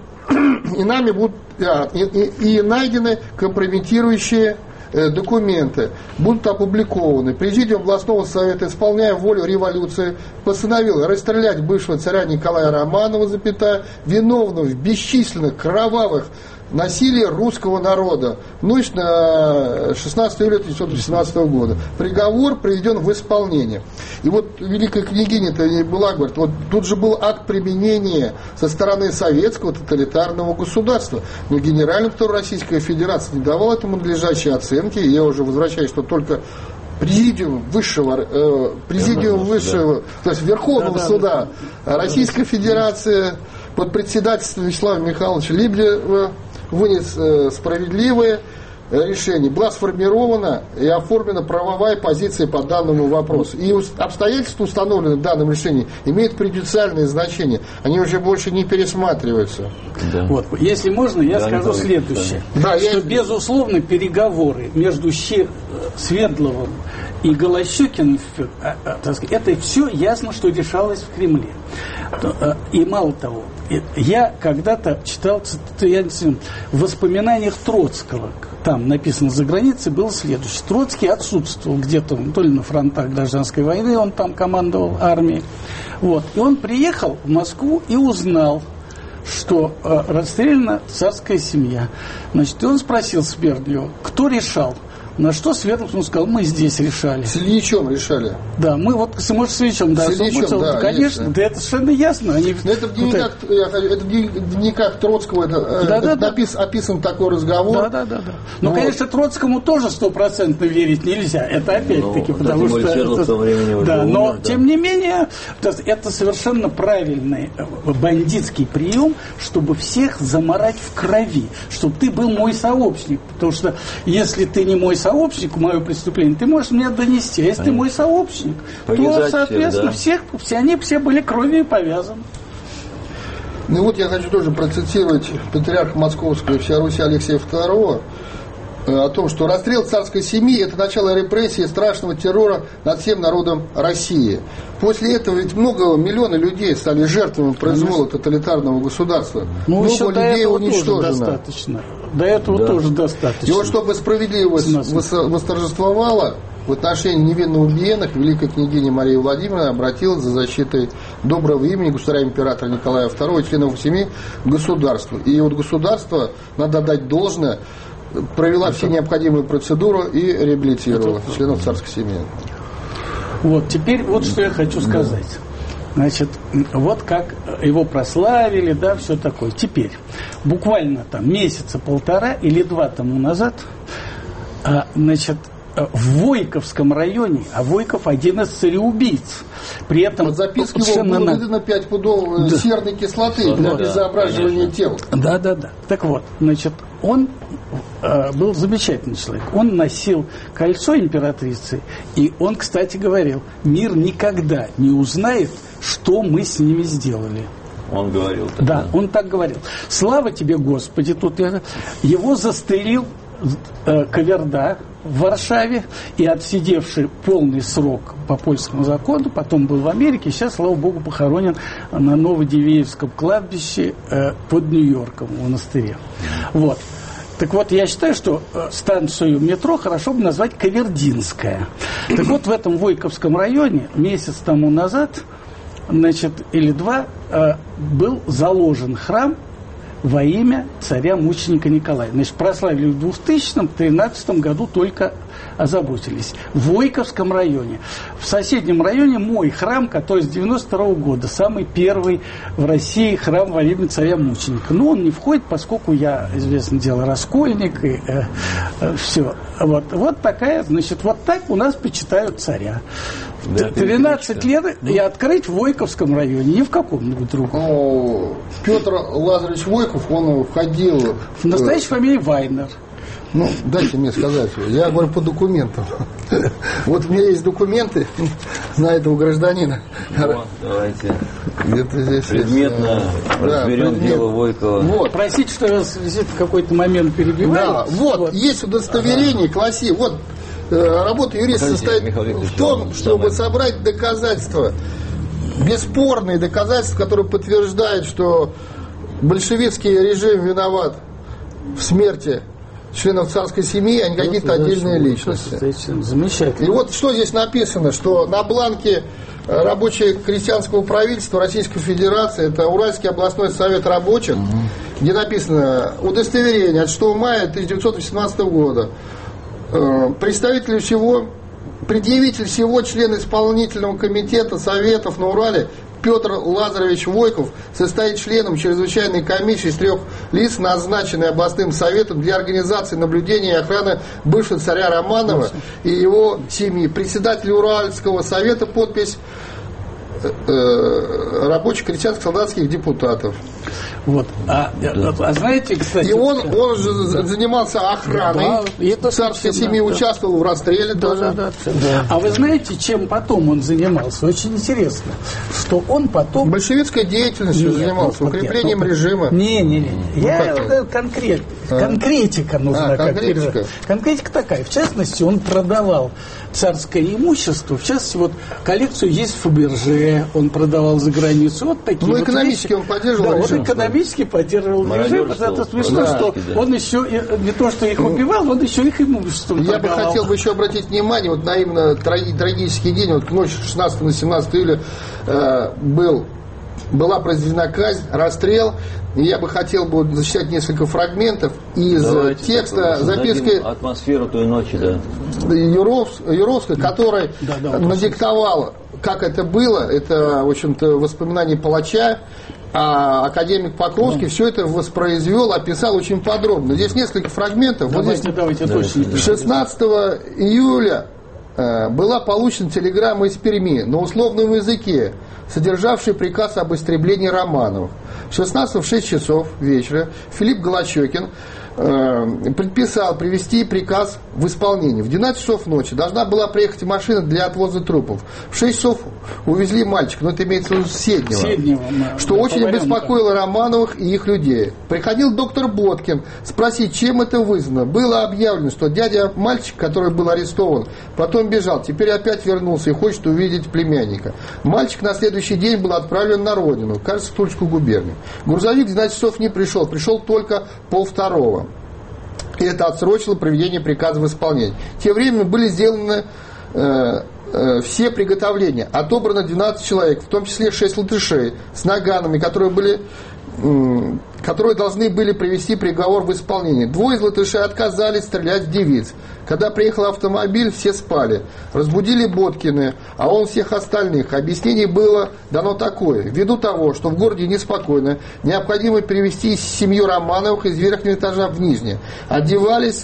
найдены компрометирующие документы, будут опубликованы. Президиум областного совета, исполняя волю революции, постановил расстрелять бывшего царя Николая Романова, виновного в бесчисленных кровавых насилие русского народа. Ночь на 16 июля 1918 года. Приговор приведен в исполнение. И вот великая княгиня-то не была, говорит, вот тут же был акт применения со стороны советского тоталитарного государства. Но Генеральный прокурор Российской Федерации не давал этому надлежащей оценки. И я уже возвращаюсь, что только Президиум высшего, то есть Верховного суда Российской Федерации под председательством Вячеслава Михайловича Лебедева вынес справедливое решение. Была сформирована и оформлена правовая позиция по данному вопросу. И обстоятельства, установленные в данном решении, имеют прejudiciальное значение. Они уже больше не пересматриваются. Да. Вот. Если можно, я скажу следующее. Да, безусловно, переговоры между Свердловым и Голощёкиным, это все ясно, что решалось в Кремле. И мало того, я когда-то читал в воспоминаниях Троцкого, там написано за границей, было следующее. Троцкий отсутствовал где-то, то ли на фронтах гражданской войны, он там командовал армией. Вот. И он приехал в Москву и узнал, что расстреляна царская семья. Значит, и он спросил Свердлова, кто решал. На что Свердлов сказал, мы здесь решали. С Ильичем решали. Да, мы вот, может, с Ильичем, да. С Ильичем, да, конечно, да, это совершенно ясно. Они, это в дневниках Троцкого описан такой разговор. Да. Но, конечно, Троцкому тоже 100% верить нельзя. Это опять-таки, потому что... Но, тем не менее, это совершенно правильный бандитский прием, чтобы всех заморать в крови, чтобы ты был мой сообщник. Потому что, если ты не мой сообщник, мое преступление, ты можешь мне донести. А если ты мой сообщник, то, соответственно, они все были кровью повязаны. Ну и вот я хочу тоже процитировать патриарха Московского и вся Руси Алексея II о том, что расстрел царской семьи – это начало репрессий и страшного террора над всем народом России. После этого ведь миллионы людей стали жертвами произвола тоталитарного государства. Ну, много людей уничтожено. Достаточно. До этого тоже достаточно. И вот чтобы справедливость восторжествовала, в отношении невинно убиенных великая княгиня Мария Владимировна обратилась за защитой доброго имени государя-императора Николая II и членов семьи к государству. И вот государство, надо отдать должное, провела все необходимые процедуры и реабилитировала членов царской семьи. Вот, теперь вот что я хочу сказать. Значит, вот как его прославили, да, все такое. Теперь, буквально там месяца полтора или два тому назад, значит, в Войковском районе, а Войков один из цареубийц. При этом под запиской его было выдано 5 пудов серной кислоты для обезображивания тел. Да. Так вот, значит, он был замечательный человек. Он носил кольцо императрицы, и он, кстати, говорил, мир никогда не узнает, что мы с ними сделали. Он говорил так. Да, он так говорил. Слава тебе, Господи, тут его застрелил Каверда в Варшаве и отсидевший полный срок по польскому закону, потом был в Америке, сейчас, слава Богу, похоронен на Новодивеевском кладбище под Нью-Йорком в монастыре. Вот. Так вот, я считаю, что станцию метро хорошо бы назвать Кавердинская. Так вот, в этом Войковском районе месяц тому назад, значит, или два, был заложен храм во имя царя-мученика Николая. Значит, прославили в 2013 году только озаботились. В Войковском районе. В соседнем районе мой храм, который с 92 года, самый первый в России храм во имя царя-мученика. Но он не входит, поскольку я, известное дело, раскольник и все. Вот такая, значит, вот так у нас почитают царя. 13 лет и открыть в Войковском районе, не в каком-нибудь другом. Петр Лазаревич Войков, он входил... В настоящей фамилии Вайнер. Ну, дайте мне сказать. Я говорю по документам. Вот у меня есть документы на этого гражданина. Вот, давайте. Где-то здесь предметно разберем дело Войкова. Вот. Простите, что я вас в какой-то момент перебиваю. Да, вот, есть удостоверение, классе. Вот, работа юриста состоит в том, чтобы собрать доказательства, бесспорные доказательства, которые подтверждают, что большевистский режим виноват в смерти членов царской семьи, а не какие-то отдельные личности. Замечательно. И вот что здесь написано, что на бланке рабоче-крестьянского правительства Российской Федерации, это Уральский областной совет рабочих, где написано удостоверение от 6 мая 1918 года. Предъявитель всего член исполнительного комитета советов на Урале Петр Лазаревич Войков состоит членом чрезвычайной комиссии из 3 лиц, назначенной областным советом для организации наблюдения и охраны бывшего царя Романова и его семьи. Председатель Уральского совета, подпись рабочих, крестьянских, солдатских депутатов. Вот. А знаете, кстати... И он же занимался охраной царской семьи, участвовал в расстреле тоже. Да. А вы знаете, чем потом он занимался? Очень интересно, что он потом... Большевистской деятельностью занимался, укреплением режима. Конкретика нужна. Конкретика. Конкретика такая. В частности, он продавал царское имущество. В частности, вот коллекцию есть в Фаберже, он продавал за границу. Вот такие. Ну, экономически он поддерживал режим. Он экономически поддерживал режим. Это смешно, что он еще не то, что их убивал, он еще их имуществом Я бы хотел еще обратить внимание вот на именно трагический день, вот ночь 16 на 17 июля была произведена казнь, расстрел. И я бы хотел зачитать несколько фрагментов из текста записки атмосферу той ночи, Юровской, который надиктовал, как это было. Это, в общем-то, воспоминания палача. А академик Покровский все это воспроизвел, описал очень подробно. Здесь несколько фрагментов. Давайте, точно. 16 июля была получена телеграмма из Перми на условном языке, содержавшая приказ об истреблении Романовых. 16 в 6 часов вечера Филипп Голощекин предписал привести приказ в исполнение. В 12 часов ночи должна была приехать машина для отвоза трупов. В 6 часов увезли мальчика, но это имеется в виду Седнева, что очень беспокоило Романовых и их людей. Приходил доктор Боткин спросить, чем это вызвано. Было объявлено, что дядя мальчик, который был арестован, потом бежал, теперь опять вернулся и хочет увидеть племянника. Мальчик на следующий день был отправлен на родину, кажется, в Тульскую губернию. Грузовик в 12 часов не пришел, пришел только 1:30. И это отсрочило проведение приказа в исполнение. Тем временем были сделаны все приготовления. Отобрано 12 человек, в том числе 6 латышей с наганами, которые должны были привести приговор в исполнение. 2 из латышей отказались стрелять в девиц. Когда приехал автомобиль, все спали. Разбудили Боткины, а он всех остальных. Объяснение было дано такое. Ввиду того, что в городе неспокойно, необходимо перевести семью Романовых из верхнего этажа в нижний. Одевались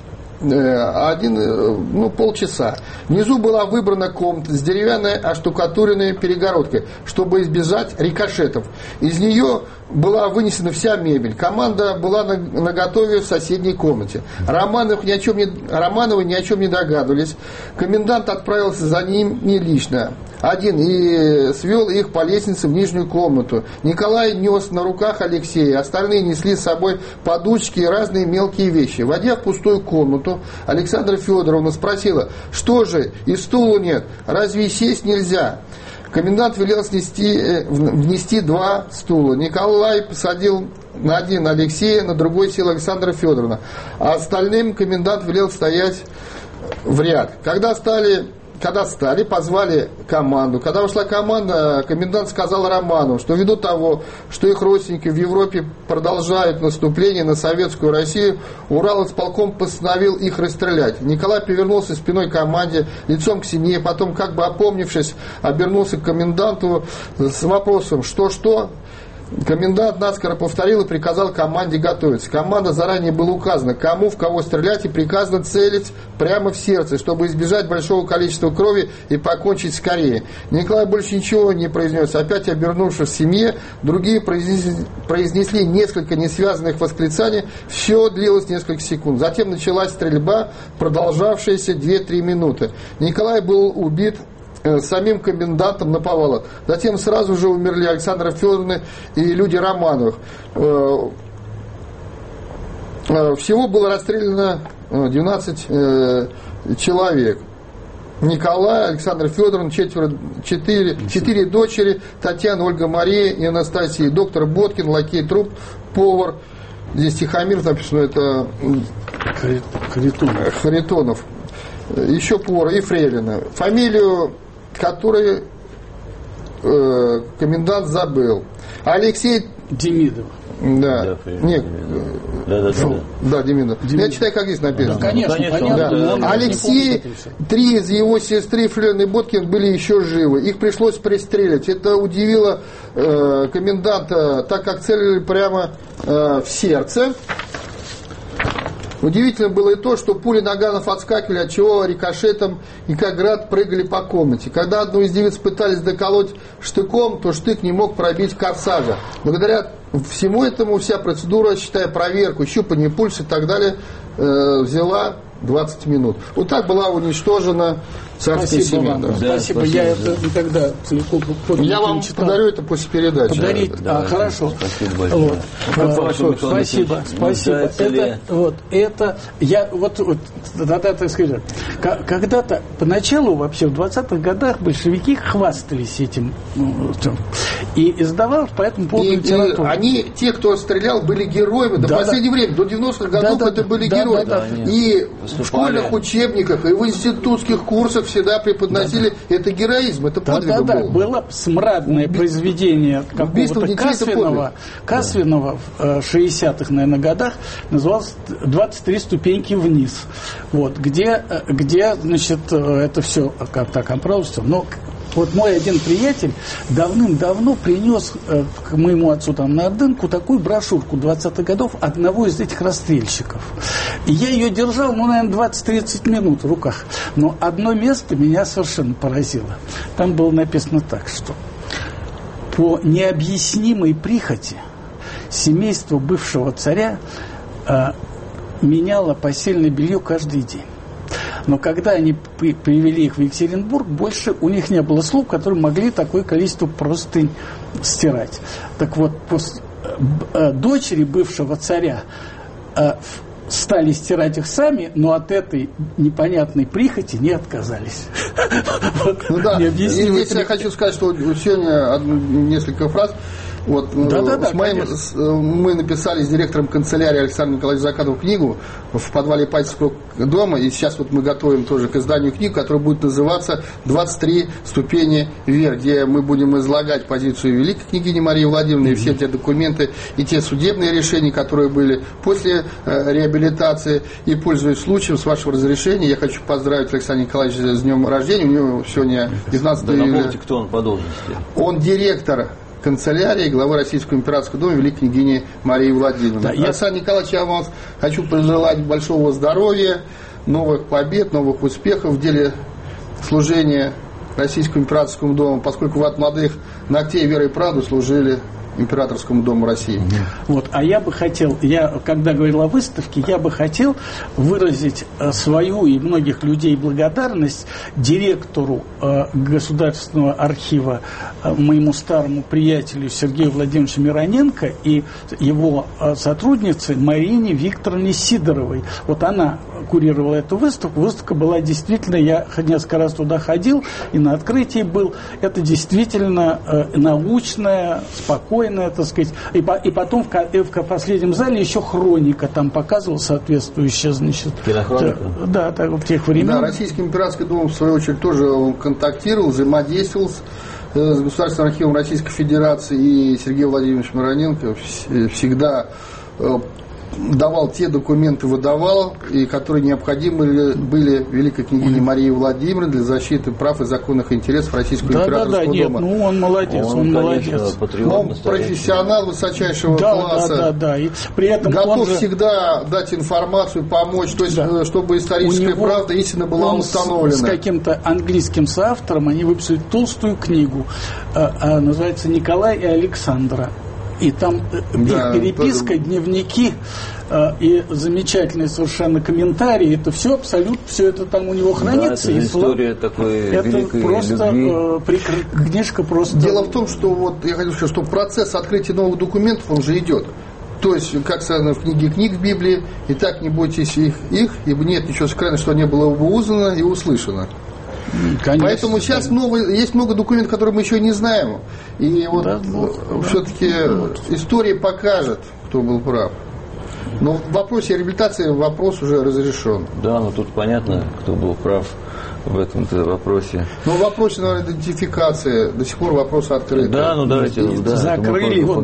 полчаса. Внизу была выбрана комната с деревянной оштукатуренной перегородкой, чтобы избежать рикошетов. Из нее была вынесена вся мебель. Команда была наготове в соседней комнате. Романовы ни о чем не догадывались. Комендант отправился за ними лично один и свел их по лестнице в нижнюю комнату. Николай нес на руках Алексея, остальные несли с собой подушки и разные мелкие вещи. Войдя в пустую комнату, Александра Федоровна спросила, что же, и стула нет, разве сесть нельзя? Комендант велел внести 2 стула. Николай посадил на один Алексея, на другой сел Александра Федоровна. А остальным комендант велел стоять в ряд. Когда стали, позвали команду. Когда вошла команда, комендант сказал Романову, что ввиду того, что их родственники в Европе продолжают наступление на советскую Россию, Уралисполком постановил их расстрелять. Николай повернулся спиной к команде, лицом к семье, потом, как бы опомнившись, обернулся к коменданту с вопросом «что?». Комендант наскоро повторил и приказал команде готовиться. Команда заранее была указана, кому в кого стрелять, и приказано целить прямо в сердце, чтобы избежать большого количества крови и покончить скорее. Николай больше ничего не произнес. Опять обернувшись к семье, другие произнесли несколько несвязанных восклицаний. Все длилось несколько секунд. Затем началась стрельба, продолжавшаяся 2-3 минуты. Николай был убит самим комендантом наповала. Затем сразу же умерли Александра Федоровна и люди Романовых. Всего было расстреляно 12 человек. Николай, Александра Федоровна, 4 дочери, Татьяна, Ольга Мария и Анастасия, доктор Боткин, лакей Труп, повар. Здесь Тихомиров написано, это Харитонов. Еще повар и фрейлина. Фамилию который комендант забыл. Алексей Демидов. Да. Нет. Да, Демидов. Я читаю, как здесь написано. Да, конечно, понятно. Да. Алексей, 3 из его сестры, Фрейлин и Боткин, были еще живы. Их пришлось пристрелить. Это удивило коменданта, так как целили прямо в сердце. Удивительно было и то, что пули наганов отскакивали, отчего рикошетом и как град прыгали по комнате. Когда одну из девиц пытались доколоть штыком, то штык не мог пробить корсажа. Благодаря всему этому вся процедура, считая проверку, щупание пульса и так далее, взяла 20 минут. Вот так была уничтожена царская семья. Да. Спасибо. Я это никогда целиком я вам подарю это после передачи. Подарить? Хорошо. Спасибо большое. Спасибо. Это я тогда, так сказать, когда-то поначалу вообще в 20-х годах большевики хвастались этим и издавал по этому поводу литературу. Они, те, кто стрелял, были героями. До последнего времени, до 90-х годов это были герои. И в школьных учебниках, и в институтских курсах всегда преподносили это героизм, это подвиг был. Было смрадное произведение какого-то Касвинова в 60-х, наверное, годах, называлось «23 ступеньки вниз», вот, где значит, это все как-то компромисс. Но вот мой один приятель давным-давно принес к моему отцу там на Ордынку такую брошюрку 20-х годов одного из этих расстрельщиков. И я ее держал, наверное, 20-30 минут в руках. Но одно место меня совершенно поразило. Там было написано так, что по необъяснимой прихоти семейство бывшего царя меняло постельное белье каждый день. Но когда они привели их в Екатеринбург, больше у них не было слуг, которые могли такое количество простынь стирать. Так вот, дочери бывшего царя стали стирать их сами, но от этой непонятной прихоти не отказались. Ну да, если я хочу сказать, что сегодня несколько фраз. Вот, мы написали с директором канцелярии Александром Николаевичем Закатовым книгу в подвале Ипатьевского дома, и сейчас вот мы готовим тоже к изданию книгу, которая будет называться «23 ступени вверх», где мы будем излагать позицию великой княгини Марии Владимировны и все те документы и те судебные решения, которые были после реабилитации. И, пользуясь случаем, с вашего разрешения, я хочу поздравить Александра Николаевича с днем рождения. У него сегодня 19 июля. Напомните, кто он по должности? Он директор канцелярии главы Российского императорского дома великой княгини Марии Владимировны. Да, Александр Николаевич, я вам хочу пожелать большого здоровья, новых побед, новых успехов в деле служения Российскому императорскому дому, поскольку вы от молодых ногтей веры и правды служили Императорскому дому России. Вот, а я бы хотел, когда говорил о выставке, я бы хотел выразить свою и многих людей благодарность директору Государственного архива, моему старому приятелю Сергею Владимировичу Мироненко и его сотруднице Марине Викторовне Сидоровой. Вот она курировала эту выставку. Выставка была действительно, я несколько раз туда ходил и на открытии был. Это действительно научная, спокойная, так сказать. И потом в последнем зале еще хроника там показывала соответствующая, значит. Кинохроника? Да, так, в тех времен. Да, Российский императорский дом, в свою очередь, тоже контактировал, взаимодействовал с Государственным архивом Российской Федерации, и Сергей Владимирович Мироненко всегда давал те документы, выдавал, и которые необходимы были великой княгине Марии Владимировне для защиты прав и законных интересов Российского императорского дома. Нет, он молодец, он молодец. Он профессионал высочайшего класса. Да. И при этом готов всегда дать информацию, помочь, то есть, чтобы историческая правда истина была установлена. С каким-то английским соавтором они выпустили толстую книгу, называется «Николай и Александра». И там их переписка, дневники и замечательные совершенно комментарии. Это все абсолютно, все это там у него хранится. Да, это история такой великой любви. Книжка просто... Дело в том, что вот я хочу сказать, что процесс открытия новых документов, он же идет. То есть, как сказано в книге книг в Библии, и так не бойтесь их, ибо нет ничего сокровенного, что не было бы узнано и услышано. Конечно, поэтому сейчас есть много документов, которые мы еще не знаем. И вот все-таки история покажет, кто был прав. Но в вопросе реабилитации вопрос уже разрешен. Да, но тут понятно, кто был прав в этом вопросе. Но в вопросе, наверное, идентификации до сих пор вопрос открыт. Да, ну давайте. Закрыли его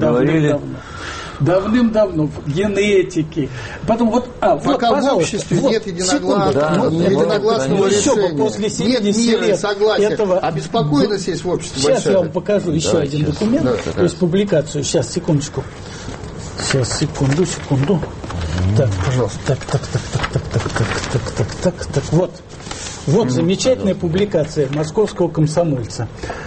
давным-давно в генетике. Потом пока в обществе нет единогласного решения, после 70 нет мира и согласия, этого... обеспокоенность есть в обществе. Сейчас я вам покажу еще один документ, то есть публикацию. Сейчас, секундочку. Секунду. Так, пожалуйста. Так. Вот замечательная публикация Московского комсомольца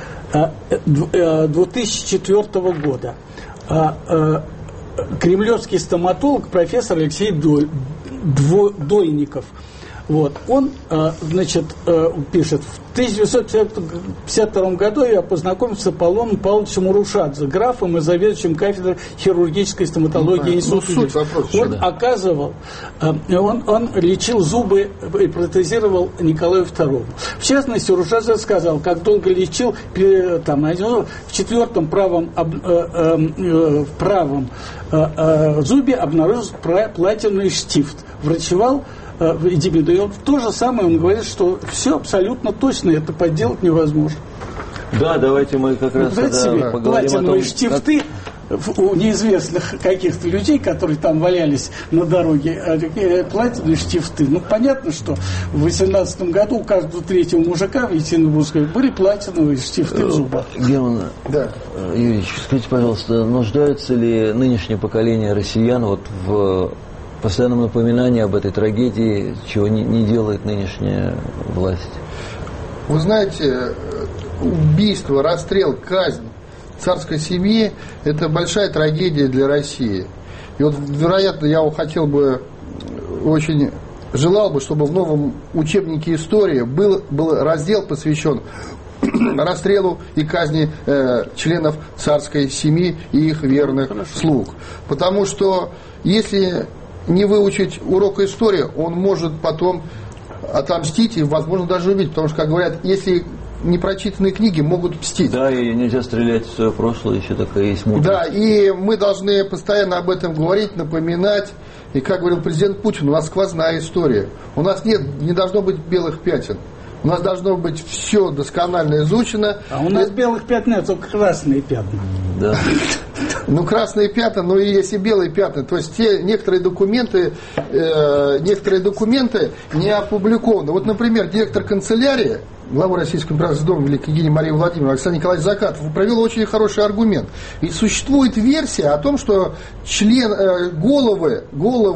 2004 года. Кремлевский стоматолог профессор Алексей Дойников. Вот. Он, пишет, в 1952 году я познакомился с Аполлоном Павловичем Урушадзе, графом и заведующим кафедрой хирургической стоматологии института. Он оказывал, он лечил зубы и протезировал Николаю II. В частности, Урушадзе сказал, как долго лечил, в 4-м правом зубе обнаружился платиновый штифт. Врачевал Эдипиду. И то же самое он говорит, что все абсолютно точно, это подделать невозможно. Да, давайте мы как раз поговорим платиновые штифты у неизвестных каких-то людей, которые там валялись на дороге, платиновые штифты. Ну, понятно, что в 18 году у каждого третьего мужика в Екатеринбурге были платиновые штифты в зубах. Герман Юрьевич, скажите, пожалуйста, нуждаются ли нынешнее поколение россиян в постоянном напоминании об этой трагедии, чего не делает нынешняя власть? Вы знаете, убийство, расстрел, казнь царской семьи – это большая трагедия для России. И вот, вероятно, я хотел бы, очень желал бы, чтобы в новом учебнике истории был раздел, посвящен расстрелу и казни членов царской семьи и их верных слуг. Потому что если не выучить урок истории, он может потом отомстить и, возможно, даже убить. Потому что, как говорят, если непрочитанные книги могут мстить. Да, и нельзя стрелять в свое прошлое, еще такая есть мудрость. Да, и мы должны постоянно об этом говорить, напоминать. И, как говорил президент Путин, у нас сквозная история. У нас не должно быть белых пятен. У нас должно быть все досконально изучено. А у нас белых пятен нет, только красные пятна. Да. Ну, красные пятна, но и есть и белые пятна. То есть некоторые документы не опубликованы. Вот, например, директор канцелярии главы Российского императорского дома великой княгини Марии Владимировны Александр Николаевич Закатов провел очень хороший аргумент. Ведь существует версия о том, что головы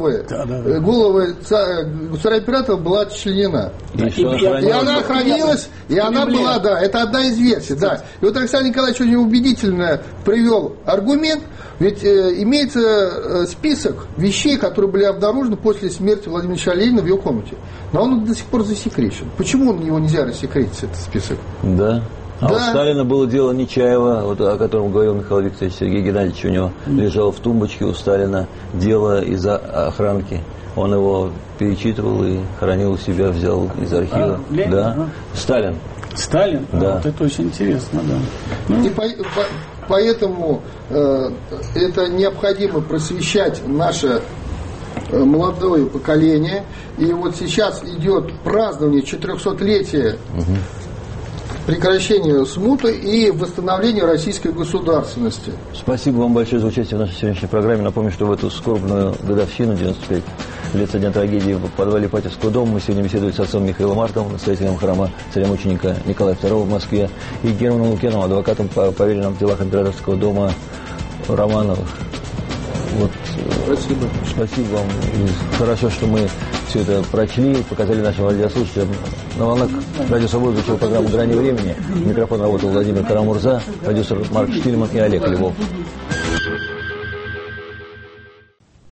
государя-императора была отчленена. И она хранилась, и она была, да, это одна из версий, да. И вот Александр Николаевич очень убедительно привел аргумент, ведь имеется список вещей, которые были обнаружены после смерти Владимира Ильича Ленина в его комнате. Но он до сих пор засекречен. Почему его нельзя рассекретить, этот список? Да. А у Сталина было дело Нечаева, вот, о котором говорил Михаил Викторович, Сергей Геннадьевич, у него лежало в тумбочке у Сталина дело из-за охранки. Он его перечитывал и хранил у себя, взял из архива. Да. Сталин. Сталин? Да. Вот это очень интересно, да. И поэтому это необходимо просвещать наше молодое поколение. И вот сейчас идет празднование 400-летия прекращения смуты и восстановления российской государственности. Спасибо вам большое за участие в нашей сегодняшней программе. Напомню, что в эту скорбную годовщину, 95 лет со дня трагедии в подвале Ипатьевского дома, мы сегодня беседуем с отцом Михаилом Марковым, настоятелем храма царя-мученика Николая II в Москве, и Германом Лукьяновым, адвокатом по поверенным в делах императорского дома Романовых. Вот, спасибо вам. И хорошо, что мы все это прочли, показали нашим радиослушателям. На волнах Радио Свобода звучала программа «Грани времени». Микрофон работал Владимир Карамурза, продюсер Марк Штильман и Олег Львов.